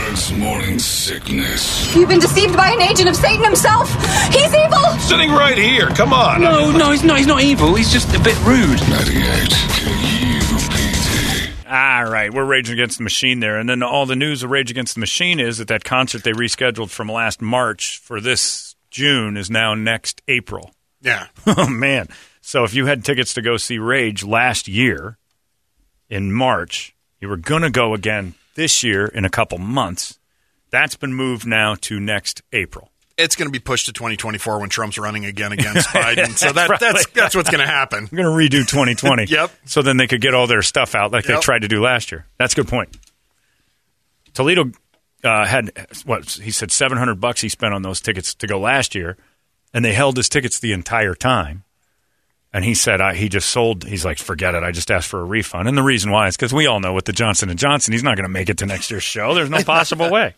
Holmberg's Morning Sickness. You've been deceived by an agent of Satan himself. He's evil. Sitting right here. Come on. No, he's not evil. He's just a bit rude. 98 KUPD. All right, we're Rage Against the Machine there. And then all the news of Rage Against the Machine is that concert they rescheduled from last March for this June is now next April. Yeah. Oh, man. So if you had tickets to go see Rage last year in March, you were going to go again this year in a couple months. That's been moved now to next April. It's going to be pushed to 2024 when Trump's running again against Biden. So that's what's going to happen. I'm going to redo 2020. Yep. So then they could get all their stuff out like they tried to do last year. That's a good point. Toledo had, he said $700 he spent on those tickets to go last year, and they held his tickets the entire time. And he said he just sold. He's like, forget it. I just asked for a refund. And the reason why is because we all know with the Johnson & Johnson, he's not going to make it to next year's show. There's no possible way.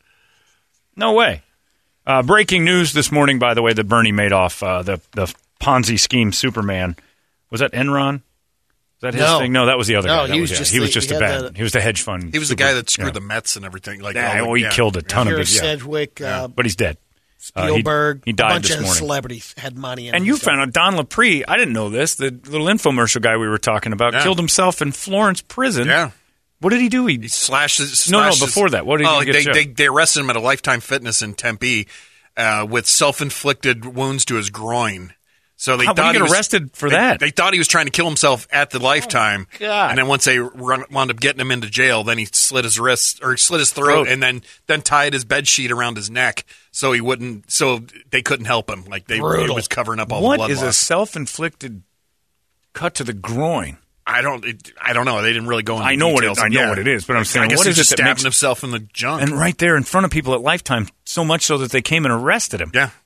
No way. Breaking news this morning, by the way, that Bernie Madoff, the Ponzi scheme Superman, was that Enron? Is that his thing? No, that was the other guy. He was just a bad. He was the hedge fund. He was the guy that screwed the Mets and everything. He killed a ton of people. Sedgwick, but he's dead. Spielberg, he died a bunch this morning. of celebrities had money in it. And you found out Don Lepre, I didn't know this, the little infomercial guy we were talking about, killed himself in Florence prison. Yeah. What did he do? He slashed before that. What did he get? They arrested him at a Lifetime Fitness in Tempe with self-inflicted wounds to his groin. So they thought he got arrested for that. They thought he was trying to kill himself at the Lifetime. Oh, God. And then once they wound up getting him into jail, then he slit his wrist or slit his throat and then tied his bed sheet around his neck so he wouldn't. So they couldn't help him. Like it was covering up all the blood. What is a self-inflicted cut to the groin? I don't know. They didn't really go into details. I know what it is, but I'm saying, what is it that stabbing makes himself in the junk? And right there in front of people at Lifetime, so much so that they came and arrested him. Yeah.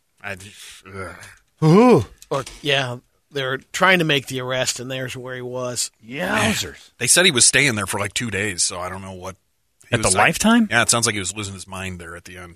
They're trying to make the arrest, and there's where he was. Yowzers. They said he was staying there for like 2 days, so I don't know what. At the Lifetime? Yeah, it sounds like he was losing his mind there at the end.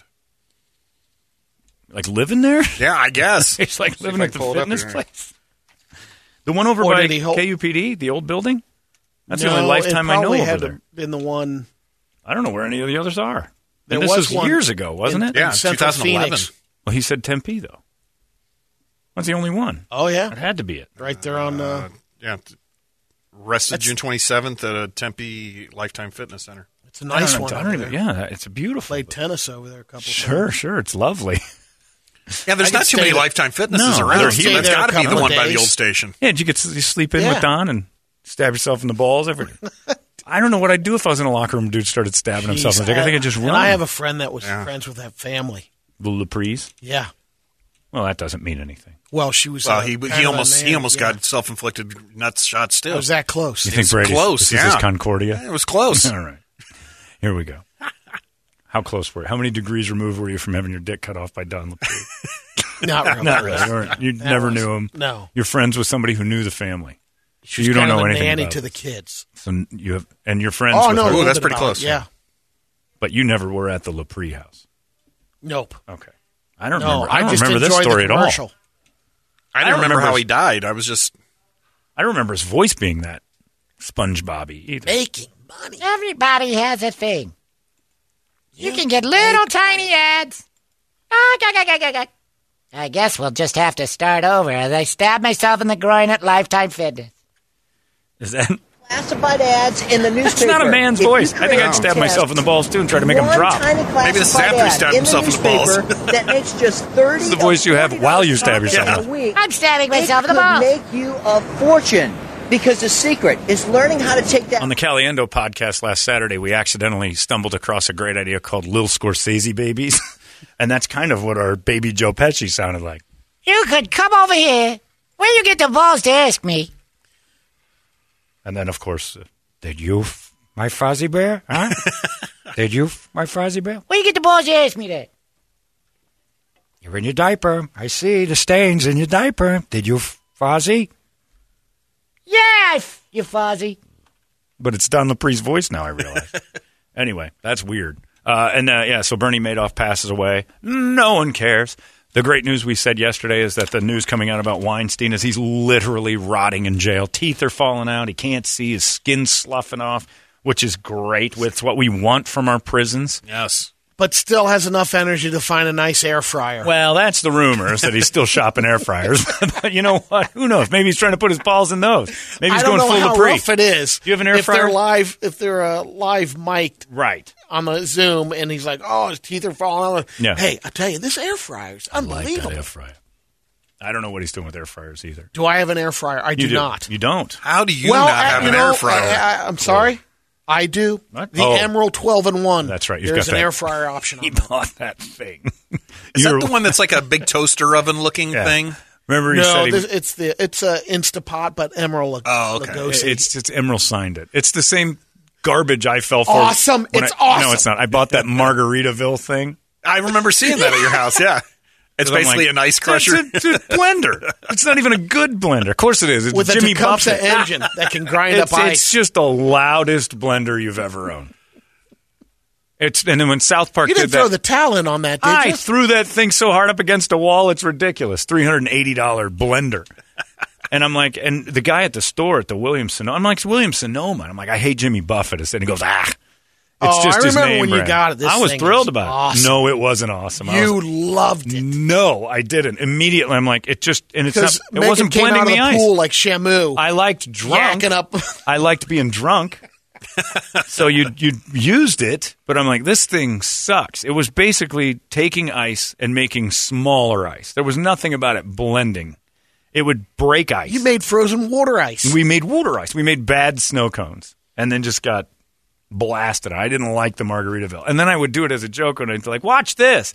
Like living there? Yeah, I guess. It's like living at the fitness place. The one over by KUPD, the old building? That's the only Lifetime I know over there. Been the one. I don't know where any of the others are. And this was years ago, wasn't it? Yeah, 2011. Well, he said Tempe, though. That's the only one. Oh, yeah. It had to be it. Right there on... Arrested June 27th at a Tempe Lifetime Fitness Center. It's a nice one. It's a beautiful. Played tennis over there a couple times. Sure. It's lovely. Yeah, there's not too many Lifetime Fitnesses around. That's got to be the one by the old station. Yeah, did you sleep in with Don and stab yourself in the balls? I don't know what I'd do if I was in a locker room and dude started stabbing himself in the dick. I think I'd just run. And I have a friend that was friends with that family. The Lepres? Yeah. Well, that doesn't mean anything. Well, she was. Well, he almost got self-inflicted nuts shot still. It was that close. You think Brady's close? This is Concordia? Yeah, it was close. All right. Here we go. How close were you? How many degrees removed were you from having your dick cut off by Don Lepre? Not really. You never knew him. No. You're friends with somebody who knew the family. She was you don't know anything nanny about to it. the kids. So you have, and you're friends. Oh with no, her. that's pretty close. Yeah. But you never were at the Lepre house. Nope. Okay. I don't remember this story at all. I didn't remember how he died. I don't remember his voice being that SpongeBob-y either. Making money. Everybody has a thing. You can get little tiny ads. I guess we'll just have to start over as I stab myself in the groin at Lifetime Fitness. Is that... Classified ads in the newspaper. That's not a man's voice. I think I'd stab myself in the balls, too, and try to make him drop. Maybe this is after he stabbed himself in the balls. That makes just 30 This is the voice you have while you stab yourself. I'm stabbing myself in the balls. It could make you a fortune, because the secret is learning how to take that... On the Caliendo podcast last Saturday, we accidentally stumbled across a great idea called Lil Scorsese Babies, and that's kind of what our baby Joe Pesci sounded like. You could come over here. Where you get the balls to ask me? And then, of course, did you, my Fozzie Bear? Huh? Did you, my Fozzie Bear? Where you get the balls to ask me that? You're in your diaper. I see the stains in your diaper. Did you, Fozzie? Yeah, you Fozzie. But it's Don Lepre's voice now, I realize. Anyway, that's weird. So Bernie Madoff passes away. No one cares. The great news we said yesterday is that the news coming out about Weinstein is he's literally rotting in jail. Teeth are falling out. He can't see. His skin's sloughing off. which is great. It's what we want from our prisons. Yes. But still has enough energy to find a nice air fryer. Well, that's the rumors that he's still shopping air fryers. But you know what? Who knows? Maybe he's trying to put his balls in those. Maybe he's going full I don't know how Dupree. rough it is. Do you have an air fryer? If they're live mic'd Right. on the Zoom, and he's like, "Oh, his teeth are falling out." Yeah. Hey, I tell you, this air fryer is unbelievable. Air fryer. I don't know what he's doing with air fryers either. Do I have an air fryer? I do not. You don't. How do you not have an air fryer? I'm sorry. I do. What? The Emerald 12-in-1. That's right. You've There's got an that. air fryer option on He that. bought that thing. Is that the one that's like a big toaster oven looking Yeah. thing? Remember he No, said it's a Instapot, but Emerald Lugosi. it's Emerald signed it. It's the same garbage I fell for. Awesome. when It's No, awesome. it's not. I bought that Margaritaville thing. I remember seeing that at your house, yeah. It's I'm basically like, an ice crusher. It's a blender. It's not even a good blender. Of course it is. It's with Jimmy a Tecumseh Buffett. engine that can grind up ice. It's just the loudest blender you've ever owned. And then when South Park You did didn't throw that, the talent on that, did I you? threw that thing so hard up against a wall, it's ridiculous. $380 blender. And I'm like, and the guy at the store at the Williams-Sonoma, I'm like, it's Williams-Sonoma. And I'm like, I hate Jimmy Buffett. And he goes, it's just I his remember name when you brand. got it. This I was thing thrilled is about awesome. it. No, it wasn't awesome. You loved it. No, I didn't. Immediately, I'm like, it just, and it's not, Because it wasn't came blending out of the the ice. pool like Shamu. I liked drunk. Yakking up. I liked being drunk. So you used it, but I'm like, this thing sucks. It was basically taking ice and making smaller ice. There was nothing about it blending. It would break ice. You made frozen water ice. We made water ice. We made bad snow cones and then just got blasted. I didn't like the Margaritaville. And then I would do it as a joke and I'd be like, watch this.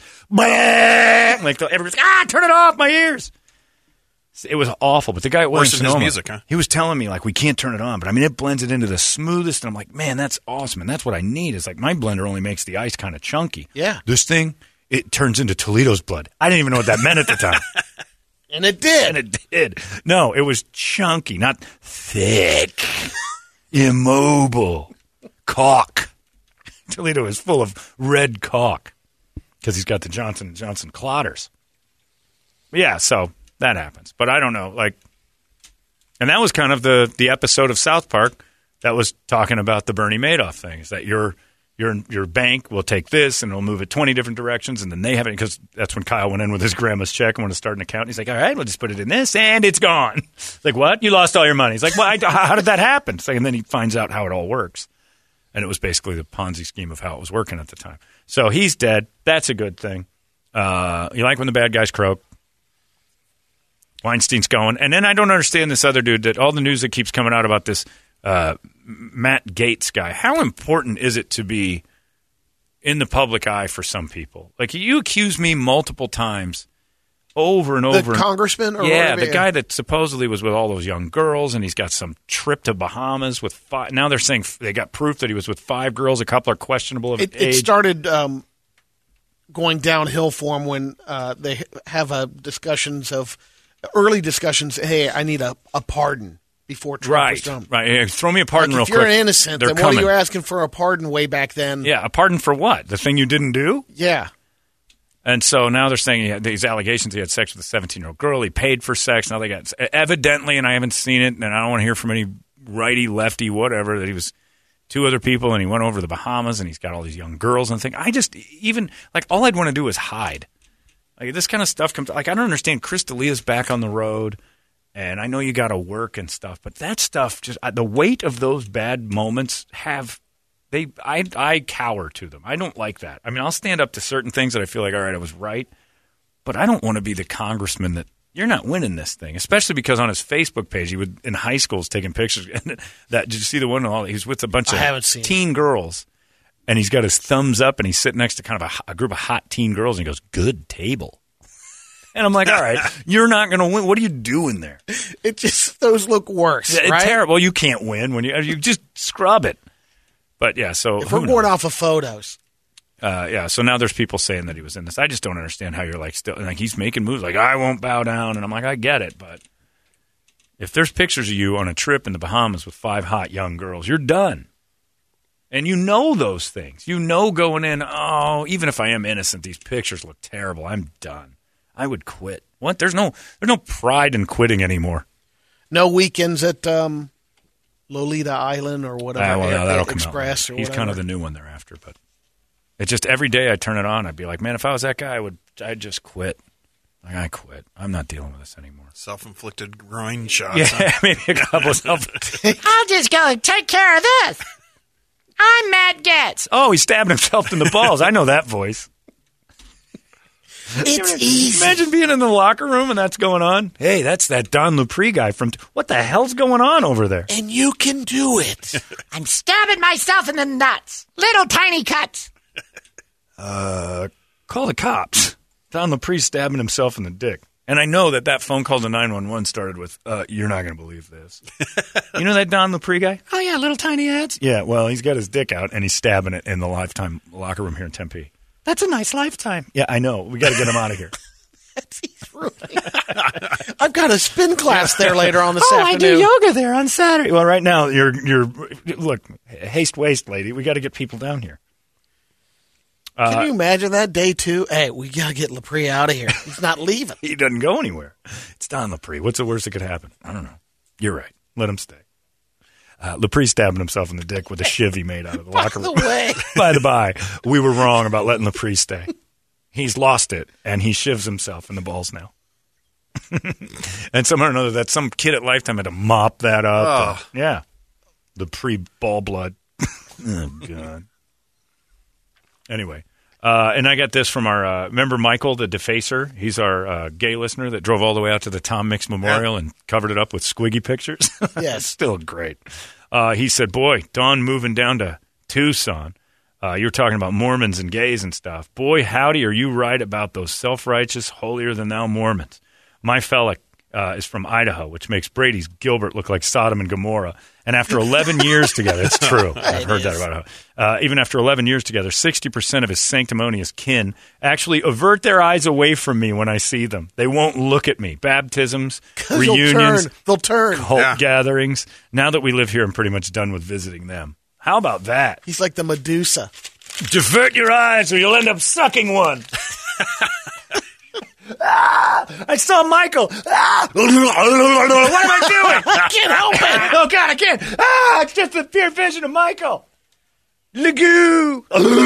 Like everybody's like, turn it off, my ears. It was awful, but the guy at Worse than his Williams-Sonoma, music, huh? he was telling me, like, we can't turn it on. But, I mean, it blends it into the smoothest. And I'm like, man, that's awesome. And that's what I need. It's like my blender only makes the ice kind of chunky. Yeah. This thing, it turns into Toledo's blood. I didn't even know what that meant at the time. And it did. And it did. No, it was chunky, not thick, immobile, caulk. Toledo is full of red caulk because he's got the Johnson & Johnson clotters. Yeah, so that happens. But I don't know. Like, and that was kind of the episode of South Park that was talking about the Bernie Madoff thing, is that your bank will take this and it'll move it 20 different directions, and then they have it, because that's when Kyle went in with his grandma's check and wanted to start an account. And he's like, all right, we'll just put it in this, and it's gone. Like, what? You lost all your money. He's like, well, how did that happen? It's like, and then he finds out how it all works. And it was basically the Ponzi scheme of how it was working at the time. So he's dead. That's a good thing. You like when the bad guys croak. Weinstein's going. And then I don't understand this other dude, that all the news that keeps coming out about this Matt Gaetz guy. How important is it to be in the public eye for some people? Like, you accuse me multiple times over and over. The congressman? Or yeah, whatever? the guy that supposedly was with all those young girls, and he's got some trip to Bahamas with 5. Now they're saying they got proof that he was with 5 girls. A couple are questionable of age. It started going downhill for him when they have discussions of early discussions. Hey, I need a pardon before Trump was done. Right. Yeah, throw me a pardon Like, real if you're quick. innocent, They're then coming. what are you asking for a pardon way back then? Yeah, a pardon for what? The thing you didn't do? Yeah. And so now they're saying he had these allegations. He had sex with a 17-year-old girl. He paid for sex. Now they got evidently, and I haven't seen it, and I don't want to hear from any righty, lefty, whatever, that he was 2 other people, and he went over to the Bahamas, and he's got all these young girls and things. I just even like all I'd want to do is hide. Like, this kind of stuff comes. Like, I don't understand. Chris D'Elia's back on the road, and I know you got to work and stuff, but that stuff just the weight of those bad moments have. I cower to them. I don't like that. I mean, I'll stand up to certain things that I feel like, all right, I was right, but I don't want to be the congressman that you're not winning this thing, especially because on his Facebook page, he would in high schools taking pictures. And did you see the one? He was with a bunch of teen girls, and he's got his thumbs up, and he's sitting next to kind of a group of hot teen girls, and he goes, "Good table." And I'm like, all right, you're not going to win. What are you doing there? It just, those look worse, right? Terrible. You can't win when you just scrub it. But yeah, so if we're going off of photos. Yeah, so now there's people saying that he was in this. I just don't understand how you're like still like he's making moves like I won't bow down, and I'm like, I get it, but if there's pictures of you on a trip in the Bahamas with 5 hot young girls, you're done. And you know those things. You know going in, oh, even if I am innocent, these pictures look terrible. I'm done. I would quit. What? There's no pride in quitting anymore. No weekends at Lolita Island or whatever. That'll come Express out. or He's whatever. kind of the new one thereafter, but it's just every day I turn it on, I'd be like, man, if I was that guy, I'd just quit. Like, I quit. I'm not dealing with this anymore. Self-inflicted groin shots. Yeah, maybe a couple of I'll just go and take care of this. I'm Matt Getz. Oh, he's stabbing himself in the balls. I know that voice. It's easy. Imagine being in the locker room and that's going on. Hey, that's that Don Lupree guy from... What the hell's going on over there? And you can do it. I'm stabbing myself in the nuts. Little tiny cuts. Call the cops. Don Lupree's stabbing himself in the dick. And I know that phone call to 911 started with, you're not going to believe this. You know that Don Lupree guy? Oh, yeah, little tiny ads. Yeah, well, he's got his dick out and he's stabbing it in the Lifetime locker room here in Tempe. That's a nice lifetime. Yeah, I know. We got to get him out of here. I've got a spin class there later on this afternoon. I do yoga there on Saturday. Well, right now, you're look, haste waste, lady. We got to get people down here. Can you imagine that day two? Hey, we got to get Lepre out of here. He's not leaving. He doesn't go anywhere. It's Don Lupree. What's the worst that could happen? I don't know. You're right. Let him stay. Lupree stabbing himself in the dick with a shiv he made out of the locker room. By the by, we were wrong about letting Lupree stay. He's lost it, and he shivs himself in the balls now. And somehow or another, that some kid at Lifetime had to mop that up. Oh. Yeah. Lupree ball blood. Oh, God. Anyway, and I got this from our, remember Michael, the defacer? He's our gay listener that drove all the way out to the Tom Mix Memorial and covered it up with squiggy pictures. Yes. Still great. He said, boy, Don moving down to Tucson. You were talking about Mormons and gays and stuff. Boy, howdy, are you right about those self-righteous, holier-than-thou Mormons. My fella is from Idaho, which makes Brady's Gilbert look like Sodom and Gomorrah. And after 11 years together, it's true. I've heard that about Idaho. Even after 11 years together, 60% of his sanctimonious kin actually avert their eyes away from me when I see them. They won't look at me. Baptisms, reunions, They'll turn. cult gatherings. Now that we live here, I'm pretty much done with visiting them. How about that? He's like the Medusa. Divert your eyes or you'll end up sucking one. I saw Michael. What am I doing? I can't help it. Oh, God, I can't. It's just the pure vision of Michael. Legoo.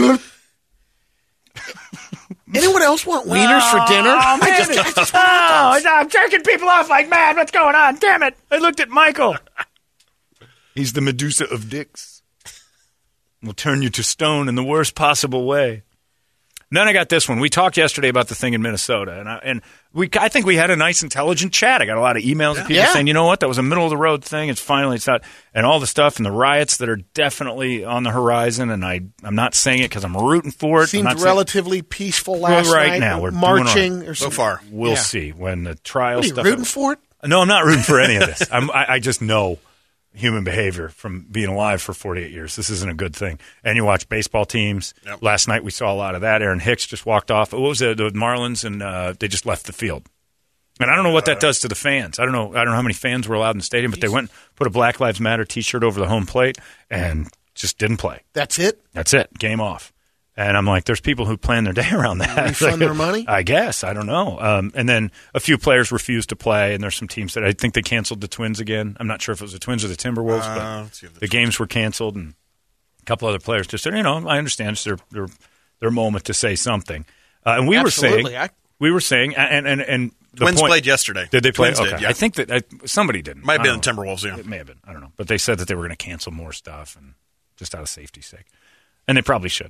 Anyone else want wieners for dinner? Oh, man. I'm jerking people off like mad. What's going on? Damn it. I looked at Michael. He's the Medusa of dicks. Will turn you to stone in the worst possible way. And then I got this one. We talked yesterday about the thing in Minnesota, and I think we had a nice, intelligent chat. I got a lot of emails of people saying, you know what, that was a middle-of-the-road thing. It's not, and all the stuff and the riots that are definitely on the horizon, and I'm not saying it because I'm rooting for it. Seemed relatively peaceful last right night. Now, we're marching doing or so something. far. We'll see when the trial What are you, stuff. rooting for it? No, I'm not rooting for any of this. I just know human behavior from being alive for 48 years. This isn't a good thing. And you watch baseball teams. Yep. Last night we saw a lot of that. Aaron Hicks just walked off. What was it? The Marlins, and they just left the field. And I don't know what that does to the fans. I don't know how many fans were allowed in the stadium, but they went and put a Black Lives Matter T-shirt over the home plate and just didn't play. That's it? That's it. Game off. And I'm like, there's people who plan their day around that. Refund their money? I guess. I don't know. And then a few players refused to play, and there's some teams that I think they canceled the Twins again. I'm not sure if it was the Twins or the Timberwolves, but the games were canceled, and a couple other players just said, I understand. It's their moment to say something. And we Absolutely. were saying, and the Twins point, played yesterday. Did they play? Twins Okay. did, yeah. I think that somebody didn't. Might have been I the don't know. Timberwolves, yeah. It may have been. I don't know. But they said that they were going to cancel more stuff, and just out of safety's sake. And they probably should.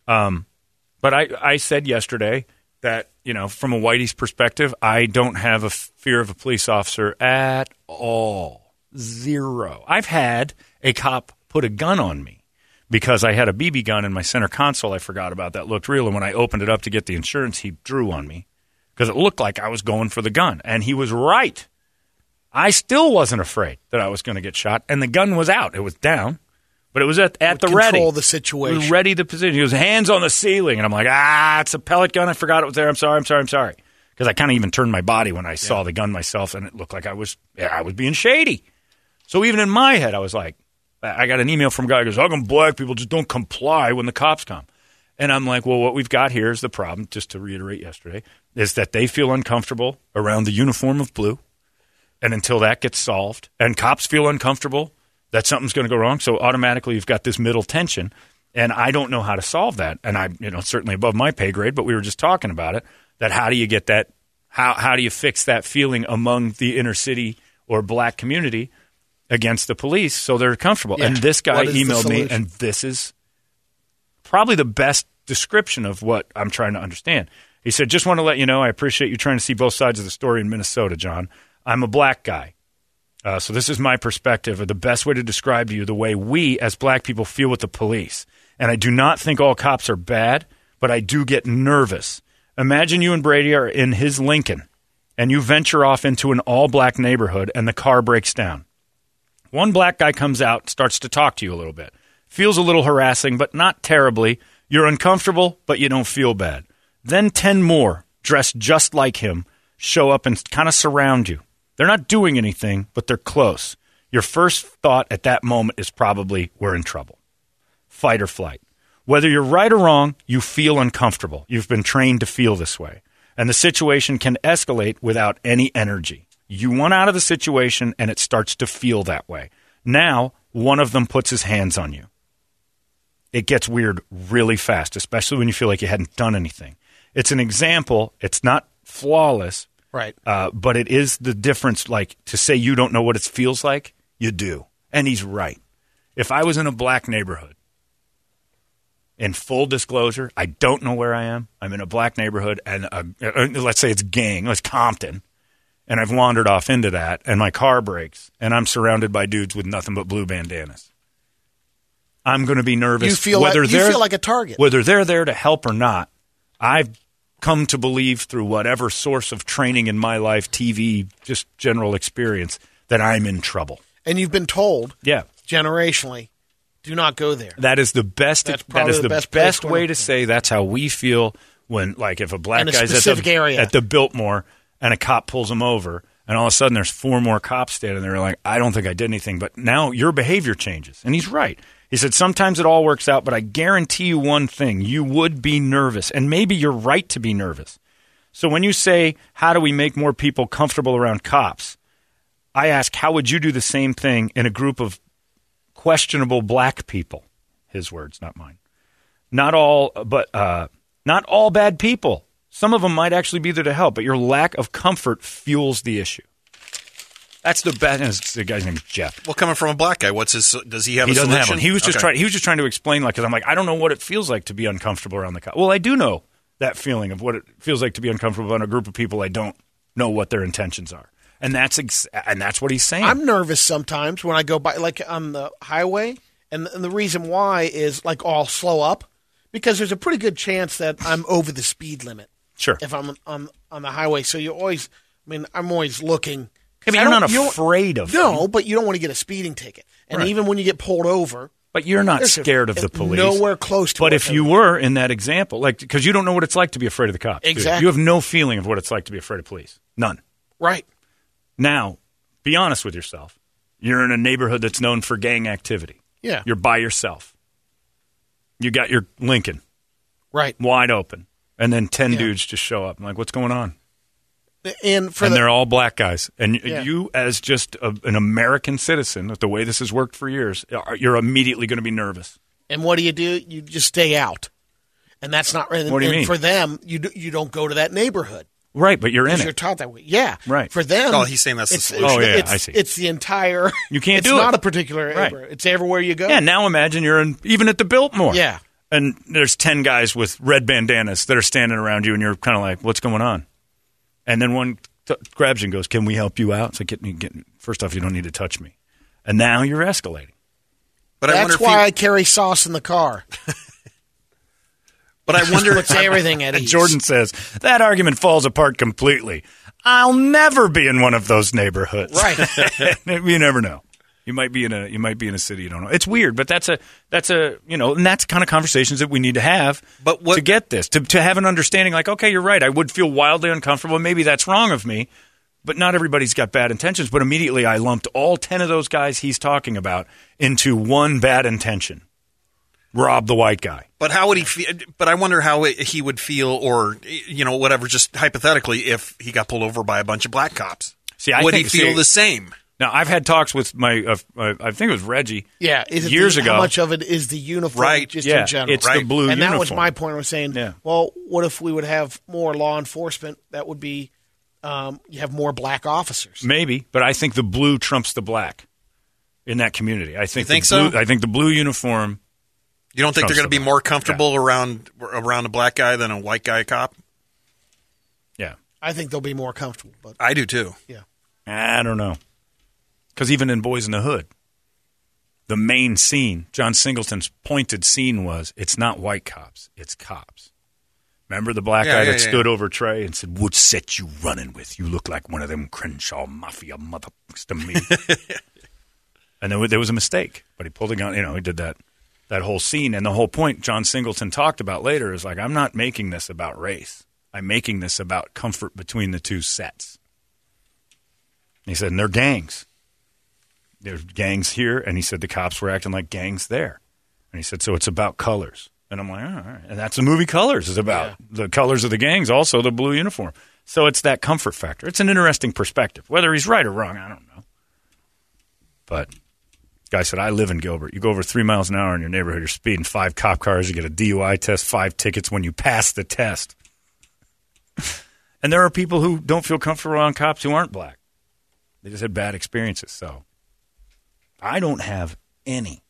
But I said yesterday that, from a Whitey's perspective, I don't have a fear of a police officer at all. Zero. I've had a cop put a gun on me because I had a BB gun in my center console. I forgot about that. Looked real. And when I opened it up to get the insurance, he drew on me because it looked like I was going for the gun. And he was right. I still wasn't afraid that I was going to get shot. And the gun was out. It was down. But it was at the ready. Control the situation. It was ready to position. He was hands on the ceiling. And I'm like, it's a pellet gun. I forgot it was there. I'm sorry. Because I kind of even turned my body when I saw the gun myself, and it looked like I was being shady. So even in my head, I was like, I got an email from a guy who goes, how come black people just don't comply when the cops come? And I'm like, well, what we've got here is the problem, just to reiterate yesterday, is that they feel uncomfortable around the uniform of blue. And until that gets solved, and cops feel uncomfortable that something's going to go wrong. So automatically you've got this middle tension, and I don't know how to solve that. And I, certainly above my pay grade, but we were just talking about it, that how do you get that, how do you fix that feeling among the inner city or black community against the police so they're comfortable? Yeah. And this guy emailed me, and this is probably the best description of what I'm trying to understand. He said, just want to let you know, I appreciate you trying to see both sides of the story in Minnesota, John. I'm a black guy. So this is my perspective, or the best way to describe to you the way we as black people feel with the police. And I do not think all cops are bad, but I do get nervous. Imagine you and Brady are in his Lincoln, and you venture off into an all-black neighborhood, and the car breaks down. One black guy comes out, starts to talk to you a little bit. Feels a little harassing, but not terribly. You're uncomfortable, but you don't feel bad. Then 10 more, dressed just like him, show up and kind of surround you. They're not doing anything, but they're close. Your first thought at that moment is probably, we're in trouble. Fight or flight. Whether you're right or wrong, you feel uncomfortable. You've been trained to feel this way. And the situation can escalate without any energy. You want out of the situation, and it starts to feel that way. Now, one of them puts his hands on you. It gets weird really fast, especially when you feel like you hadn't done anything. It's an example. It's not flawless. Right. But it is the difference, like, to say you don't know what it feels like, you do. And he's right. If I was in a black neighborhood, in full disclosure, I don't know where I am. I'm in a black neighborhood, and let's say it's gang, it's Compton, and I've wandered off into that, and my car breaks, and I'm surrounded by dudes with nothing but blue bandanas. I'm going to be nervous. You feel like a target. Whether they're there to help or not, I've come to believe through whatever source of training in my life, TV, just general experience, that I'm in trouble. And you've been told, generationally, do not go there. That is the best. That is the best way to say that's how we feel when, like, if a black guy's at the Biltmore and a cop pulls him over, and all of a sudden there's 4 more cops standing there, like, I don't think I did anything, but now your behavior changes. And he's right. He said, sometimes it all works out, but I guarantee you one thing, you would be nervous, and maybe you're right to be nervous. So when you say, how do we make more people comfortable around cops, I ask, how would you do the same thing in a group of questionable black people? His words, not mine. Not all bad people. Some of them might actually be there to help, but your lack of comfort fuels the issue. That's the best. The guy's name is Jeff. Well, coming from a black guy, does he have a solution? He doesn't have one. He was just trying to explain, like, because I'm like, I don't know what it feels like to be uncomfortable around the cop. Well, I do know that feeling of what it feels like to be uncomfortable around a group of people I don't know what their intentions are, and that's what he's saying. I'm nervous sometimes when I go by, like, on the highway, and the reason why is, like, I'll slow up because there's a pretty good chance that I'm over the speed limit. Sure. If I'm on the highway, so I'm always looking. I mean, you're not afraid of them. No, but you don't want to get a speeding ticket. And even when you get pulled over. But you're not scared of the police. Nowhere close to it. But if you were in that example, like, because you don't know what it's like to be afraid of the cops. Exactly. You have no feeling of what it's like to be afraid of police. None. Right. Now, be honest with yourself. You're in a neighborhood that's known for gang activity. Yeah. You're by yourself. You got your Lincoln. Right. Wide open. And then 10 dudes just show up. I'm like, what's going on? And they're all black guys. And you, as just an American citizen, the way this has worked for years, you're immediately going to be nervous. And what do? You just stay out. And that's not right. What do you mean? For them, you don't go to that neighborhood. Right, but you're in it. You're taught that way. Yeah. Right. For them. Oh, he's saying that's the solution. I see. It's the entire. You can't do it. It's not a particular area. It's everywhere you go. Yeah, now imagine you're even at the Biltmore. Yeah. And there's 10 guys with red bandanas that are standing around you, and you're kind of like, what's going on? And then one grabs you and goes, can we help you out? So first off, you don't need to touch me. And now you're escalating. But that's why I carry sauce in the car. But I wonder. Puts everything at ease. Jordan says, that argument falls apart completely. I'll never be in one of those neighborhoods. Right. You never know. You might be in a city you don't know. It's weird, but that's and that's the kind of conversations that we need to have to get this, to have an understanding like, okay, you're right. I would feel wildly uncomfortable. Maybe that's wrong of me, but not everybody's got bad intentions. But immediately I lumped all 10 of those guys he's talking about into one bad intention. Rob the white guy. But how would he feel? But I wonder how he would feel, or whatever, just hypothetically, if he got pulled over by a bunch of black cops. Would he feel the same? Now, I've had talks with my, I think it was Reggie. Yeah, years ago. How much of it is the uniform, Right. just Yeah, in general? it's the blue and uniform. that was my point. I was saying, Yeah. well, what if we would have more law enforcement? That would be, you have more black officers. Maybe, but I think the blue trumps the black in that community. I think, You think the blue, so? I think the blue uniform. You don't think they're Trumps going to be the more comfortable around a black guy than a white guy cop? Yeah, I think they'll be more comfortable. But I do too. yeah, I don't know. Because even in Boys in the Hood, the main scene, John Singleton's pointed scene was, it's not white cops, it's cops. Remember the black guy that stood over Trey and said, "What set you running with? You look like one of them Crenshaw Mafia motherfuckers to me." And there was a mistake, but he pulled a gun. He did that whole scene. And the whole point John Singleton talked about later is like, I'm not making this about race. I'm making this about comfort between the two sets. And he said, and they're gangs. There's gangs here, and he said the cops were acting like gangs there. And he said, so it's about colors. And I'm like, all right. And that's the movie Colors is about. The colors of the gangs, also the blue uniform. So it's that comfort factor. It's an interesting perspective. Whether he's right or wrong, I don't know. But guy said, I live in Gilbert. You go over 3 miles an hour in your neighborhood, you're speeding 5 cop cars, you get a DUI test, 5 tickets when you pass the test. And there are people who don't feel comfortable around cops who aren't black. They just had bad experiences. So I don't have any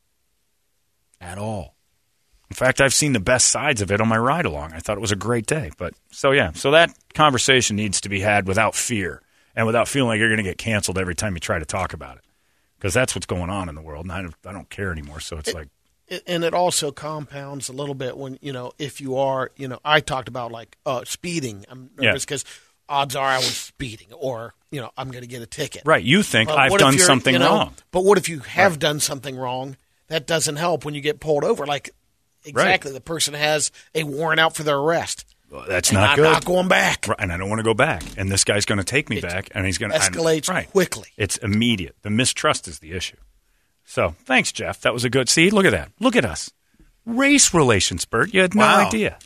at all. In fact, I've seen the best sides of it on my ride along. I thought it was a great day. But so that conversation needs to be had without fear and without feeling like you're going to get canceled every time you try to talk about it. Because that's what's going on in the world, and I don't care anymore. So it's like, and it also compounds a little bit when if you are I talked about like speeding. I'm nervous because odds are I was speeding, or I'm going to get a ticket. Right? You think But I've what if done you're, something wrong? But what if you have done something wrong? That doesn't help when you get pulled over. Like exactly, the person has a warrant out for their arrest. Well, that's and not I'm good. not going back. Right, and I don't want to go back. And this guy's going to take me back, and he's going to escalates quickly. It's immediate. The mistrust is the issue. So thanks, Jeff. That was a good. See, look at that. Look at us. Race relations, Bert. You had no idea.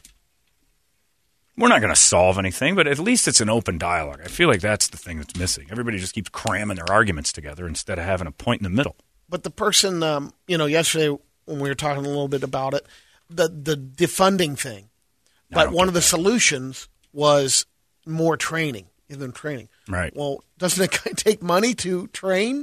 We're not going to solve anything, but at least it's an open dialogue. I feel like that's the thing that's missing. Everybody just keeps cramming their arguments together instead of having a point in the middle. But the person, yesterday when we were talking a little bit about it, the defunding thing. But one of the solutions was more training, even training. Right. Well, doesn't it take money to train?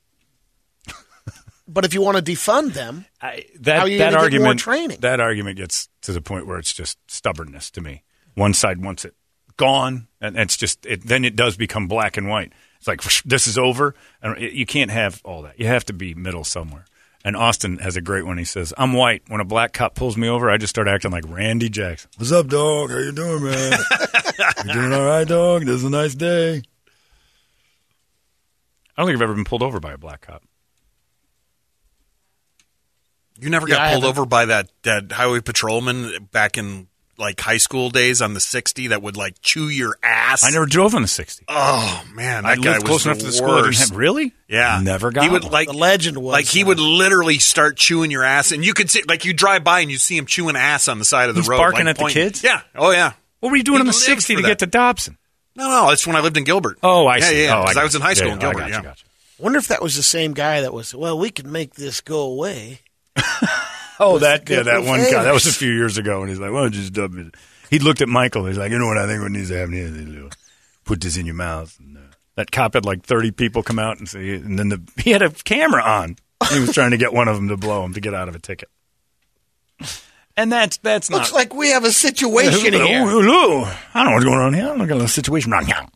But if you want to defund them, how are you going to get more training? That argument gets to the point where it's just stubbornness to me. One side wants it gone, and it's just then it does become black and white. It's like, this is over. And you can't have all that. You have to be middle somewhere. And Austin has a great one. He says, I'm white. When a black cop pulls me over, I just start acting like Randy Jackson. What's up, dog? How you doing, man? You doing all right, dog? This is a nice day. I don't think I've ever been pulled over by a black cop. You never got pulled over by that highway patrolman back in like high school days on the 60 that would like chew your ass? I never drove on the 60. Oh man, that I guy lived was close enough to the school. Really? Yeah, never got. He would one. like the legend was like he would literally start chewing your ass, and you could see like you drive by and you see him chewing ass on the side of the He's road, barking like, at the kids. Yeah. Oh yeah. What were you doing He on the lived 60 for to get to Dobson? No, that's when I lived in Gilbert. Oh, I see. Yeah, Oh, because I was in high school in Gilbert. I gotcha. Wonder if that was the same guy that was. Well, we can make this go away. Oh, that one guy. That was a famous. few years ago, and he's like, "Why don't you just dump it?" He looked at Michael. He's like, "You know what I think what needs to happen here? Put this in your mouth." And, that cop had like 30 people come out and say, and then he had a camera on. He was trying to get one of them to blow him to get out of a ticket. And that's not. Looks like we have a situation here. Hello. I don't know what's going on here. I don't got a situation right now.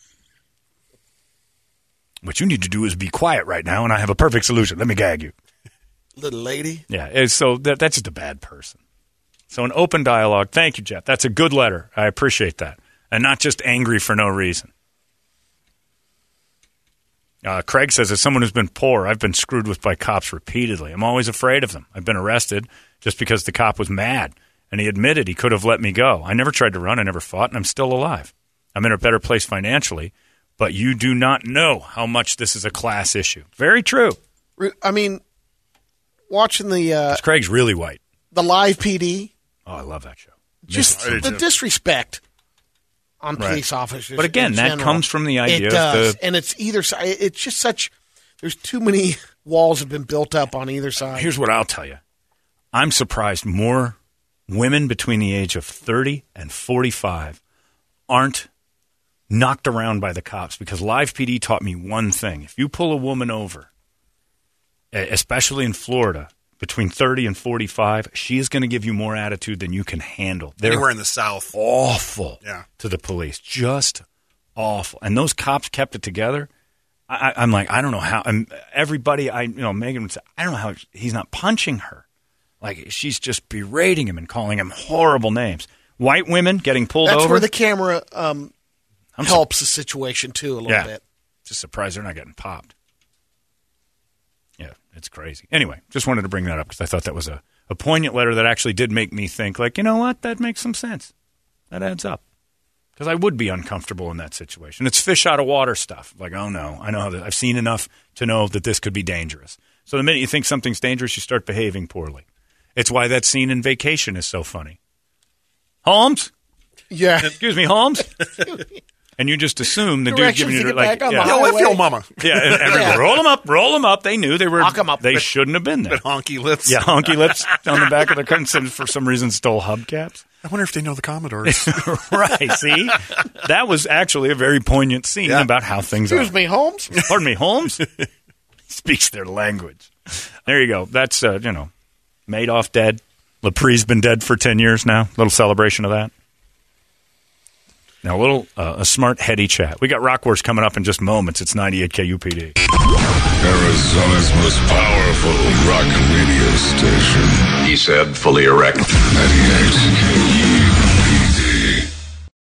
What you need to do is be quiet right now, and I have a perfect solution. Let me gag you. Little lady. Yeah, so that's just a bad person. So an open dialogue. Thank you, Jeff. That's a good letter. I appreciate that. And not just angry for no reason. Craig says, as someone who's been poor, I've been screwed with by cops repeatedly. I'm always afraid of them. I've been arrested just because the cop was mad, and he admitted he could have let me go. I never tried to run. I never fought, and I'm still alive. I'm in a better place financially, but you do not know how much this is a class issue. Very true. I mean, watching the Craig's really white. The live PD. Oh, I love that show. Just the disrespect. on police officers. But again, in that general. comes from the idea It does, of the. and it's either side. It's just such. There's too many walls have been built up on either side. Here's what I'll tell you. I'm surprised more women between the age of 30 and 45 aren't knocked around by the cops, because Live PD taught me one thing. If you pull a woman over, especially in Florida, between 30 and 45, she is going to give you more attitude than you can handle. They're Anywhere in the South. awful to the police. Just awful. And those cops kept it together. I'm like, I don't know how. And everybody, Megan would say, I don't know how he's not punching her. Like, she's just berating him and calling him horrible names. White women getting pulled over. That's where the camera helps the situation, too, a little bit. Just surprised they're not getting popped. Yeah, it's crazy. Anyway, just wanted to bring that up because I thought that was a poignant letter that actually did make me think, like, you know what? That makes some sense. That adds up. Because I would be uncomfortable in that situation. It's fish out of water stuff. Like, oh, no, I know that I've seen enough to know that this could be dangerous. So the minute you think something's dangerous, you start behaving poorly. It's why that scene in Vacation is so funny. Holmes? Yeah. Excuse me, Holmes? And you just assume the dude's giving you like, Yo, with your mama. Yeah, and everybody, roll them up. They knew they were. Lock 'em up. They shouldn't have been there. But honky lips. Yeah, honky lips on the back of the car, and for some reason stole hubcaps. I wonder if they know the Commodores. Right, see? That was actually a very poignant scene about how things Excuse are. me, Holmes? Pardon me, Holmes? Speaks their language. There you go. That's, Madoff dead. Lepre's been dead for 10 years now. Little celebration of that. Now, a smart, heady chat. We got Rock Wars coming up in just moments. It's 98 KUPD. Arizona's most powerful rock radio station. He said, fully erect. 98 KUPD.